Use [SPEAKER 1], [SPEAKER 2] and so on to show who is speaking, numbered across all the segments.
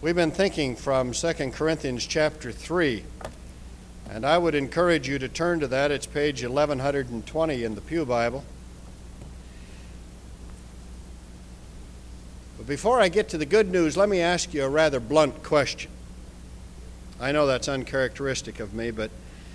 [SPEAKER 1] We've been thinking from 2 Corinthians chapter 3, and I would encourage you to turn to that. It's page 1120 in the Pew Bible. But before I get to the good news, let me ask you a rather blunt question. I know that's uncharacteristic of me, but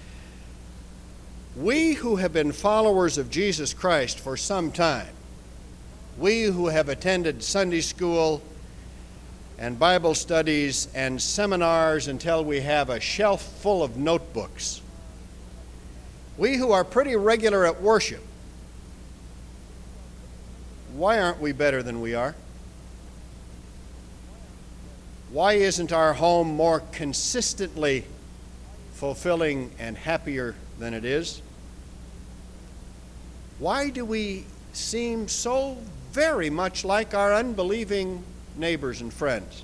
[SPEAKER 1] we who have been followers of Jesus Christ for some time, we who have attended Sunday school and Bible studies and seminars until we have a shelf full of notebooks, we who are pretty regular at worship, why aren't we better than we are? Why isn't our home more consistently fulfilling and happier than it is? Why do we seem so very much like our unbelieving neighbors and friends?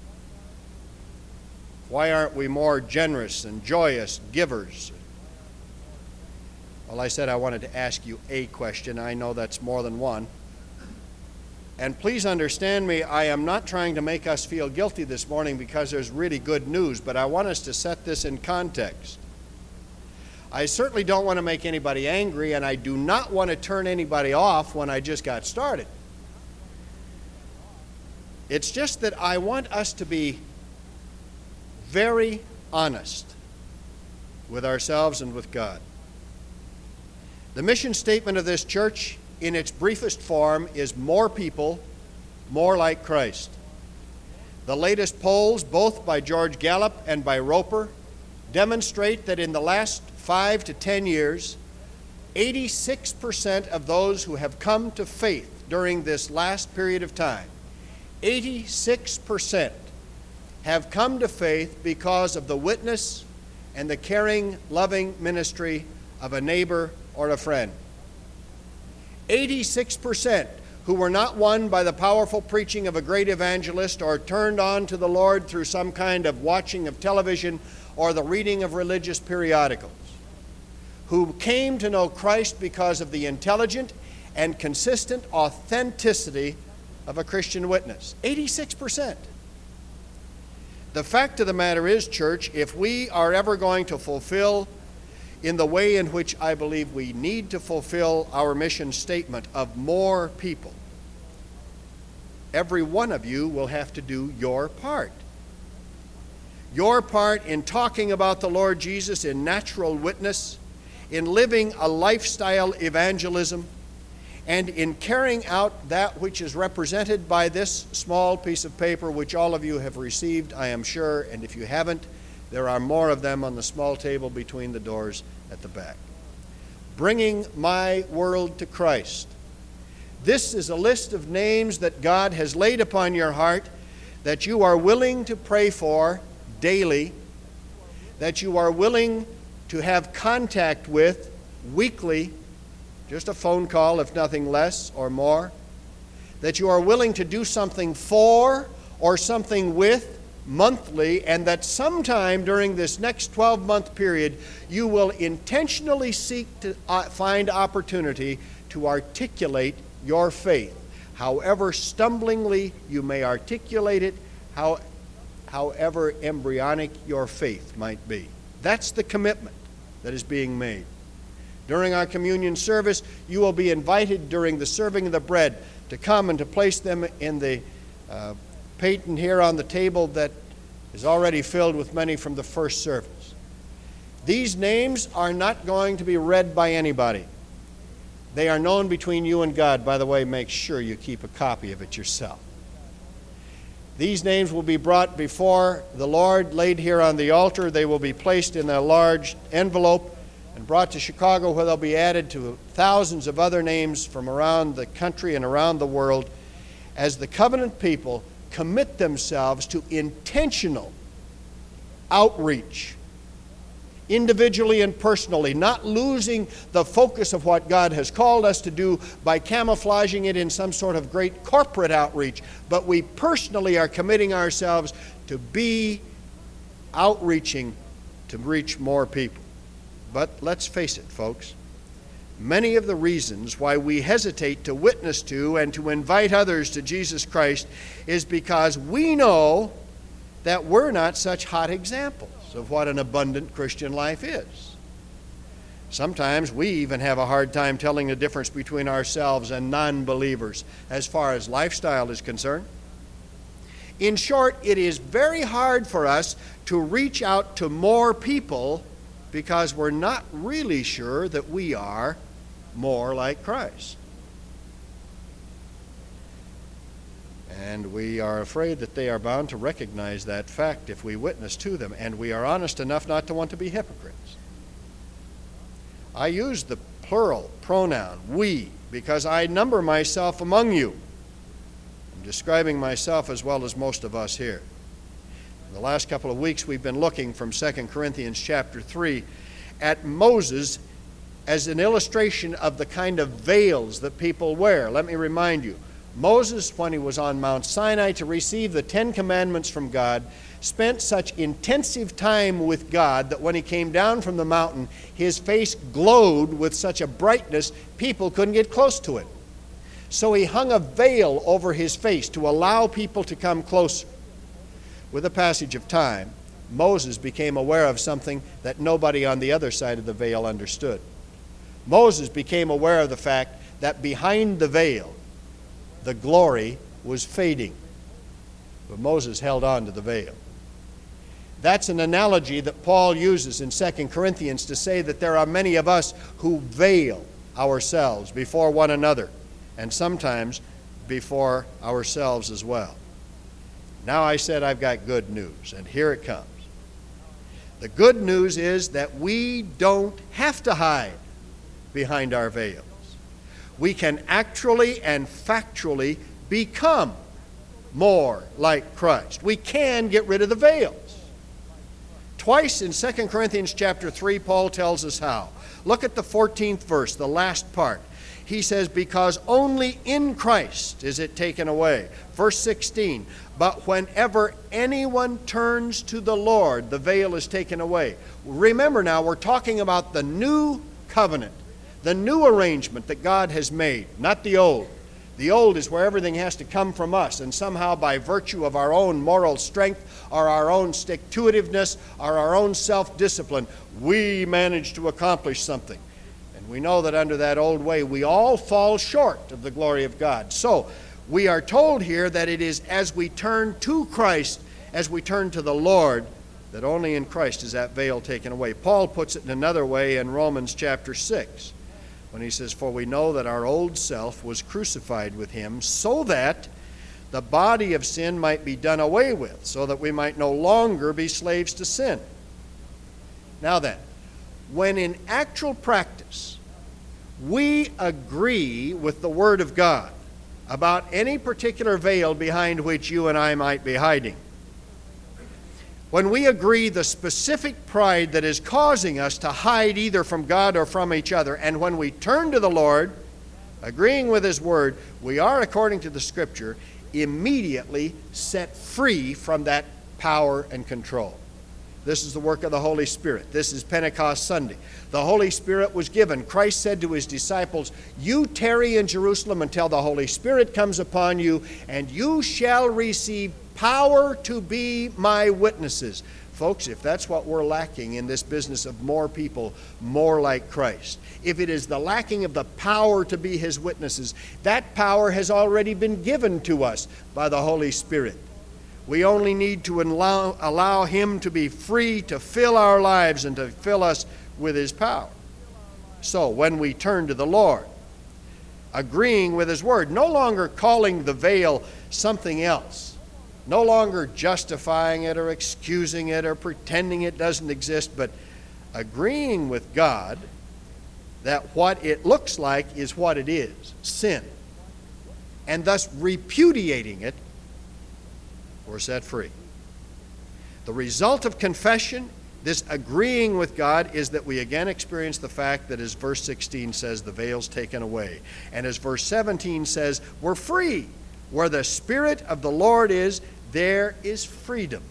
[SPEAKER 1] Why aren't we more generous and joyous givers? Well, I said I wanted to ask you a question. I know that's more than one. And please understand me, I am not trying to make us feel guilty this morning because there's really good news, but I want us to set this in context. I certainly don't want to make anybody angry, and I do not want to turn anybody off when I just got started. It's just that I want us to be very honest with ourselves and with God. The mission statement of this church, in its briefest form, is more people, more like Christ. The latest polls, both by George Gallup and by Roper, demonstrate that in the last 5 to 10 years, 86% of those who have come to faith during this last period of time, 86% have come to faith because of the witness and the caring, loving ministry of a neighbor or a friend. 86% who were not won by the powerful preaching of a great evangelist or turned on to the Lord through some kind of watching of television or the reading of religious periodicals, who came to know Christ because of the intelligent and consistent authenticity of a Christian witness. 86%. The fact of the matter is, church, if we are ever going to fulfill in the way in which I believe we need to fulfill our mission statement of more people, every one of you will have to do your part. Your part in talking about the Lord Jesus in natural witness, in living a lifestyle evangelism, and in carrying out that which is represented by this small piece of paper, which all of you have received, I am sure, and if you haven't, there are more of them on the small table between the doors at the back. Bringing my world to Christ. This is a list of names that God has laid upon your heart that you are willing to pray for daily, that you are willing to have contact with weekly, just a phone call if nothing less or more, that you are willing to do something for or something with monthly, and that sometime during this next 12-month period you will intentionally seek to find opportunity to articulate your faith, however stumblingly you may articulate it, however embryonic your faith might be. That's the commitment that is being made. During our communion service, you will be invited during the serving of the bread to come and to place them in the paten here on the table that is already filled with many from the first service. These names are not going to be read by anybody. They are known between you and God. By the way, make sure you keep a copy of it yourself. These names will be brought before the Lord, laid here on the altar. They will be placed in a large envelope and brought to Chicago, where they'll be added to thousands of other names from around the country and around the world as the covenant people commit themselves to intentional outreach, individually and personally, not losing the focus of what God has called us to do by camouflaging it in some sort of great corporate outreach, but we personally are committing ourselves to be outreaching to reach more people. But let's face it, folks, many of the reasons why we hesitate to witness to and to invite others to Jesus Christ is because we know that we're not such hot examples of what an abundant Christian life is. Sometimes we even have a hard time telling the difference between ourselves and non-believers as far as lifestyle is concerned. In short, it is very hard for us to reach out to more people because we're not really sure that we are more like Christ. And we are afraid that they are bound to recognize that fact if we witness to them, and we are honest enough not to want to be hypocrites. I use the plural pronoun, we, because I number myself among you. I'm describing myself as well as most of us here. In the last couple of weeks, we've been looking from 2 Corinthians chapter 3 at Moses as an illustration of the kind of veils that people wear. Let me remind you, Moses, when he was on Mount Sinai to receive the 10 Commandments from God, spent such intensive time with God that when he came down from the mountain, his face glowed with such a brightness, people couldn't get close to it. So he hung a veil over his face to allow people to come closer. With the passage of time, Moses became aware of something that nobody on the other side of the veil understood. Moses became aware of the fact that behind the veil, the glory was fading. But Moses held on to the veil. That's an analogy that Paul uses in 2 Corinthians to say that there are many of us who veil ourselves before one another, and sometimes before ourselves as well. Now I said I've got good news, and here it comes. The good news is that we don't have to hide behind our veils. We can actually and factually become more like Christ. We can get rid of the veils. Twice in 2 Corinthians chapter 3, Paul tells us how. Look at the 14th verse, the last part. He says, because only in Christ is it taken away. Verse 16, but whenever anyone turns to the Lord, the veil is taken away. Remember now, we're talking about the new covenant, the new arrangement that God has made, not the old. The old is where everything has to come from us, and somehow by virtue of our own moral strength or our own stick-to-itiveness or our own self-discipline, we manage to accomplish something. And we know that under that old way, we all fall short of the glory of God. So we are told here that it is as we turn to Christ, as we turn to the Lord, that only in Christ is that veil taken away. Paul puts it in another way in Romans chapter 6. When he says, for we know that our old self was crucified with him so that the body of sin might be done away with, so that we might no longer be slaves to sin. Now then, when in actual practice we agree with the Word of God about any particular veil behind which you and I might be hiding, when we agree the specific pride that is causing us to hide either from God or from each other, and when we turn to the Lord, agreeing with His Word, we are, according to the Scripture, immediately set free from that power and control. This is the work of the Holy Spirit. This is Pentecost Sunday. The Holy Spirit was given. Christ said to His disciples, you tarry in Jerusalem until the Holy Spirit comes upon you, and you shall receive power to be my witnesses. Folks, if that's what we're lacking in this business of more people, more like Christ, if it is the lacking of the power to be His witnesses, that power has already been given to us by the Holy Spirit. We only need to allow Him to be free to fill our lives and to fill us with His power. So when we turn to the Lord, agreeing with His Word, no longer calling the veil something else, no longer justifying it or excusing it or pretending it doesn't exist, but agreeing with God that what it looks like is what it is, sin, and thus repudiating it, we're set free. The result of confession, this agreeing with God, is that we again experience the fact that, as verse 16 says, the veil's taken away. And as verse 17 says, we're free. Where the Spirit of the Lord is, there is freedom.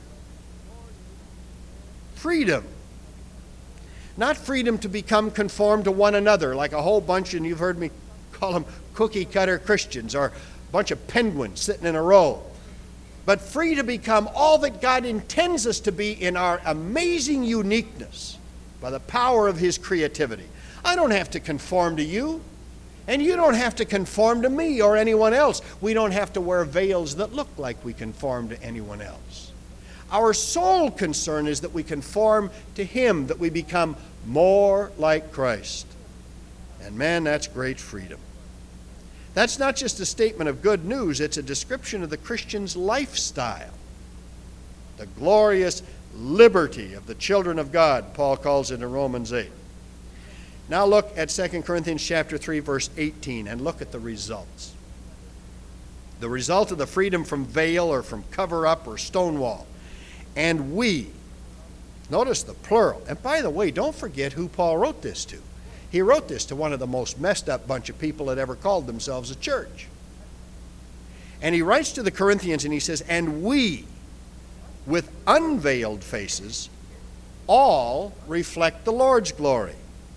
[SPEAKER 1] Freedom. Not freedom to become conformed to one another like a whole bunch, and you've heard me call them cookie-cutter Christians, or a bunch of penguins sitting in a row. but free to become all that God intends us to be in our amazing uniqueness by the power of His creativity. I don't have to conform to you, and you don't have to conform to me or anyone else. We don't have to wear veils that look like we conform to anyone else. Our sole concern is that we conform to Him, that we become more like Christ. And man, that's great freedom. That's not just a statement of good news, it's a description of the Christian's lifestyle. The glorious liberty of the children of God, Paul calls it in Romans 8. Now look at 2 Corinthians chapter 3, verse 18, and look at the results. The result of the freedom from veil or from cover-up or stonewall. And we, notice the plural. And by the way, don't forget who Paul wrote this to. He wrote this to one of the most messed up bunch of people that ever called themselves a church. And he writes to the Corinthians and he says, and we, with unveiled faces, all reflect the Lord's glory,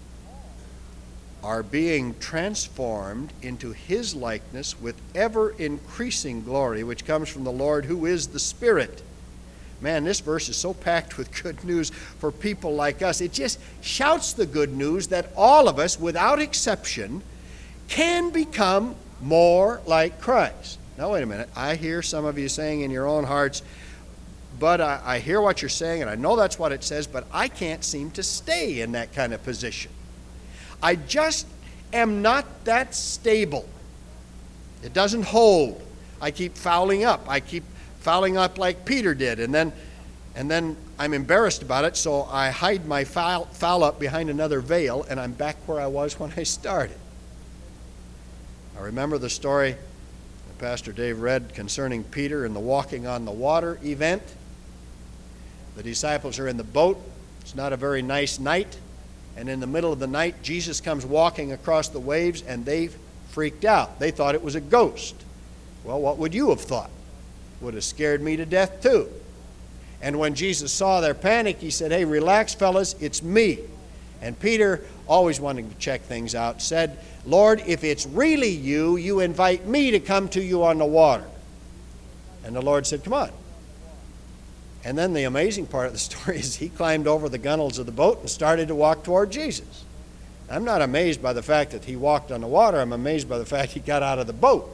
[SPEAKER 1] are being transformed into His likeness with ever-increasing glory, which comes from the Lord who is the Spirit. Man, this verse is so packed with good news for people like us. It just shouts the good news that all of us, without exception, can become more like Christ. Now, wait a minute. I hear some of you saying in your own hearts, but I hear what you're saying, and I know that's what it says, but I can't seem to stay in that kind of position. I just am not that stable. It doesn't hold. I keep fouling up. I keep fouling up like Peter did, and then I'm embarrassed about it, so I hide my foul up behind another veil, and I'm back where I was when I started. I remember the story that Pastor Dave read concerning Peter and the walking on the water event. The disciples are in the boat. It's not a very nice night. And in the middle of the night, Jesus comes walking across the waves, and they freaked out. They thought it was a ghost. Well, what would you have thought? Would have scared me to death too. And when Jesus saw their panic, He said, hey, relax, fellas, it's me. And Peter, always wanting to check things out, said, Lord, if it's really you, you invite me to come to you on the water. And the Lord said, come on. And then the amazing part of the story is he climbed over the gunwales of the boat and started to walk toward Jesus. I'm not amazed by the fact that he walked on the water. I'm amazed by the fact he got out of the boat.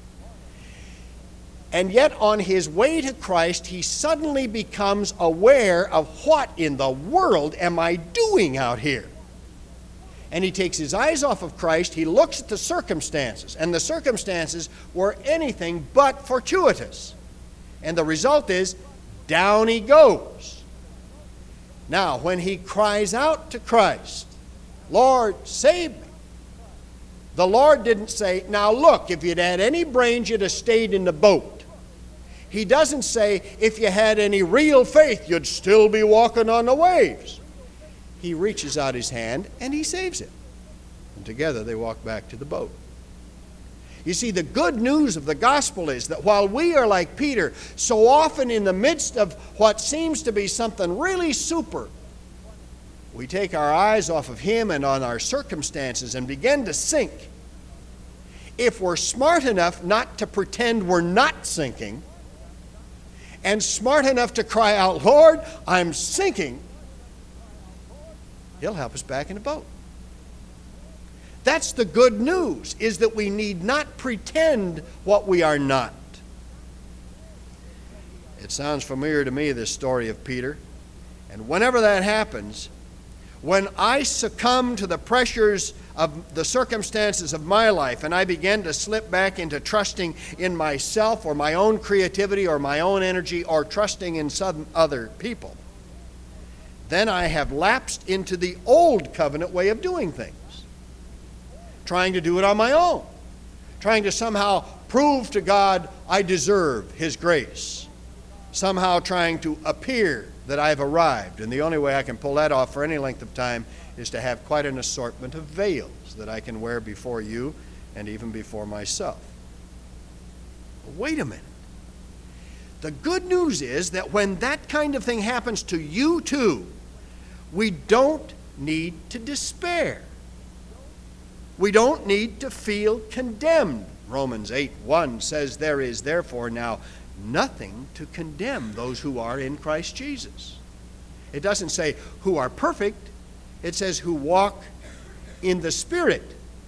[SPEAKER 1] And yet on his way to Christ, he suddenly becomes aware of what in the world am I doing out here? And he takes his eyes off of Christ. He looks at the circumstances. And the circumstances were anything but fortuitous. And the result is, down he goes. Now, when he cries out to Christ, Lord, save me, the Lord didn't say, now look, if you'd had any brains, you'd have stayed in the boat. He doesn't say, if you had any real faith, you'd still be walking on the waves. He reaches out his hand and he saves him. And together they walk back to the boat. You see, the good news of the gospel is that while we are like Peter, so often in the midst of what seems to be something really super, we take our eyes off of Him and on our circumstances and begin to sink. If we're smart enough not to pretend we're not sinking, and smart enough to cry out, Lord, I'm sinking, He'll help us back in the boat. That's the good news, is that we need not pretend what we are not. It sounds familiar to me, this story of Peter. And whenever that happens, when I succumb to the pressures of the circumstances of my life and I begin to slip back into trusting in myself or my own creativity or my own energy or trusting in some other people, then I have lapsed into the old covenant way of doing things. Trying to do it on my own. Trying to somehow prove to God I deserve His grace. Somehow trying to appear that I've arrived. And the only way I can pull that off for any length of time is to have quite an assortment of veils that I can wear before you and even before myself. But wait a minute. The good news is that when that kind of thing happens to you too, we don't need to despair. We don't need to feel condemned. Romans 8:1 says, there is therefore now nothing to condemn those who are in Christ Jesus. It doesn't say who are perfect. It says who walk in the Spirit.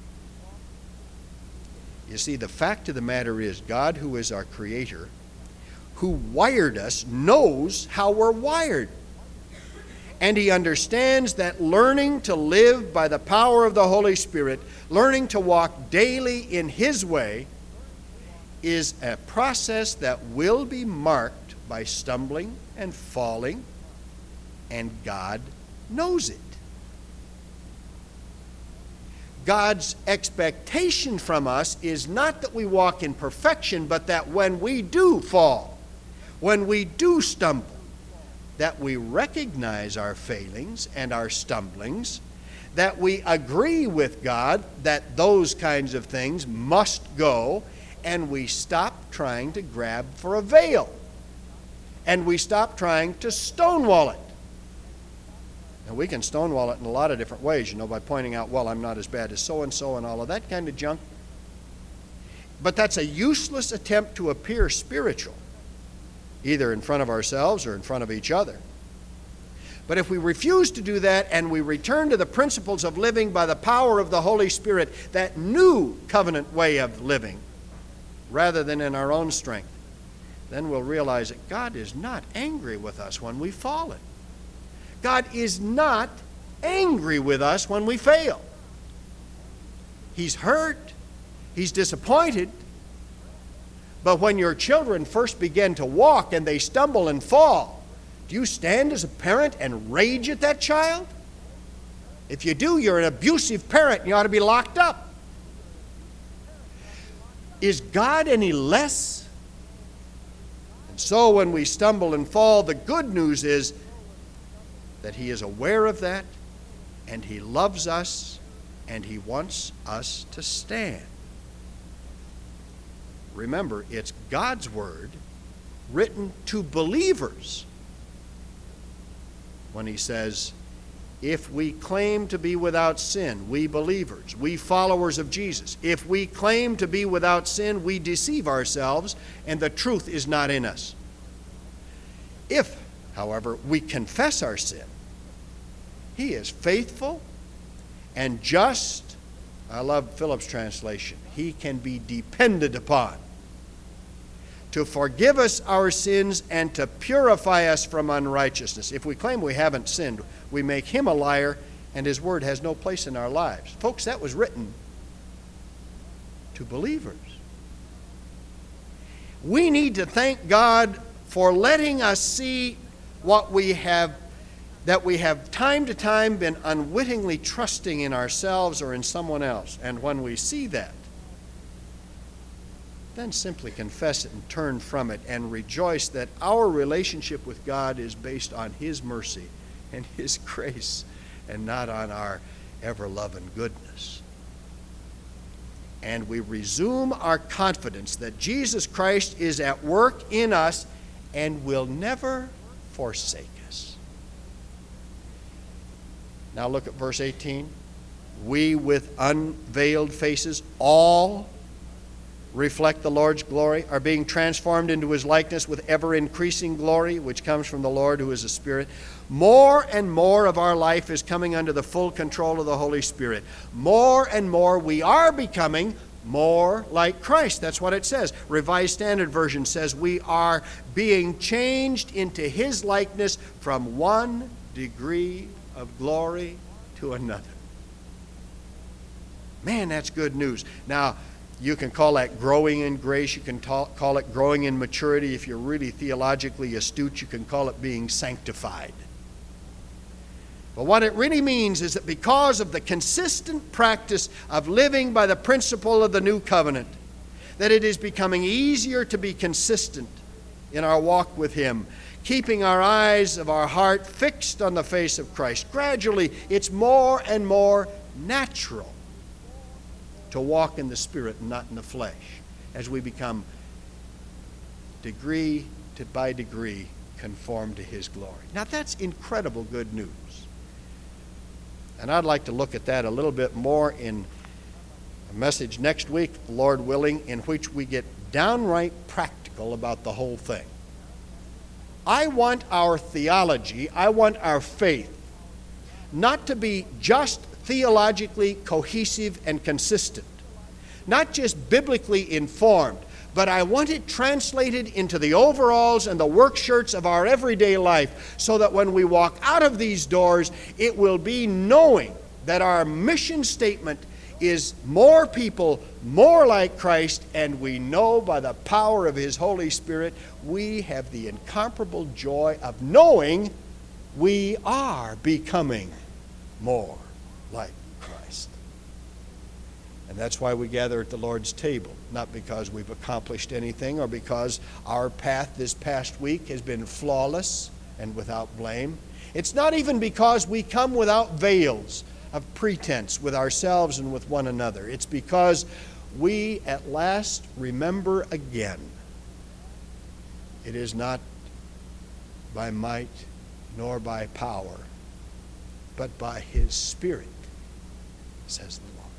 [SPEAKER 1] You see, the fact of the matter is, God, who is our Creator, who wired us, knows how we're wired. And He understands that learning to live by the power of the Holy Spirit, learning to walk daily in His way, is a process that will be marked by stumbling and falling, and God knows it. God's expectation from us is not that we walk in perfection, but that when we do fall, when we do stumble, that we recognize our failings and our stumblings, that we agree with God that those kinds of things must go, and we stop trying to grab for a veil, and we stop trying to stonewall it. And we can stonewall it in a lot of different ways, by pointing out, well, I'm not as bad as so-and-so and all of that kind of junk. But that's a useless attempt to appear spiritual, either in front of ourselves or in front of each other. But if we refuse to do that and we return to the principles of living by the power of the Holy Spirit, that new covenant way of living, rather than in our own strength, then we'll realize that God is not angry with us when we've fallen. God is not angry with us when we fail. He's hurt. He's disappointed. But when your children first begin to walk and they stumble and fall, do you stand as a parent and rage at that child? If you do, you're an abusive parent and you ought to be locked up. Is God any less? And so when we stumble and fall, the good news is that He is aware of that, and He loves us, and He wants us to stand. Remember, it's God's Word written to believers when He says, if we claim to be without sin, we believers, we followers of Jesus, if we claim to be without sin, we deceive ourselves, and the truth is not in us. If, however, we confess our sin, He is faithful and just. I love Philip's translation. He can be depended upon to forgive us our sins and to purify us from unrighteousness. If we claim we haven't sinned, we make Him a liar, and His word has no place in our lives. Folks, that was written to believers. We need to thank God for letting us see what we have, that we have time to time been unwittingly trusting in ourselves or in someone else. And when we see that, then simply confess it and turn from it and rejoice that our relationship with God is based on His mercy and His grace and not on our ever-loving goodness. And we resume our confidence that Jesus Christ is at work in us and will never forsake us. Now look at verse 18. We with unveiled faces all reflect the Lord's glory, are being transformed into His likeness with ever-increasing glory, which comes from the Lord who is a Spirit. More and more of our life is coming under the full control of the Holy Spirit. More and more we are becoming more like Christ. That's what it says. Revised Standard Version says we are being changed into His likeness from one degree of glory to another. Man, that's good news. Now, you can call that growing in grace. You can call it growing in maturity. If you're really theologically astute, you can call it being sanctified. But what it really means is that because of the consistent practice of living by the principle of the new covenant, that it is becoming easier to be consistent in our walk with Him, keeping our eyes of our heart fixed on the face of Christ. Gradually, it's more and more natural to walk in the Spirit and not in the flesh, as we become degree by degree conformed to His glory. Now that's incredible good news. And I'd like to look at that a little bit more in a message next week, Lord willing, in which we get downright practical practical about the whole thing. I want our theology, I want our faith, not to be just theologically cohesive and consistent, not just biblically informed, but I want it translated into the overalls and the work shirts of our everyday life, so that when we walk out of these doors, it will be knowing that our mission statement is more people, more like Christ, and we know by the power of His Holy Spirit, we have the incomparable joy of knowing we are becoming more like Christ. And that's why we gather at the Lord's table, not because we've accomplished anything or because our path this past week has been flawless and without blame. It's not even because we come without veils of pretense with ourselves and with one another. It's because we at last remember again, it is not by might nor by power, but by His Spirit, says the Lord.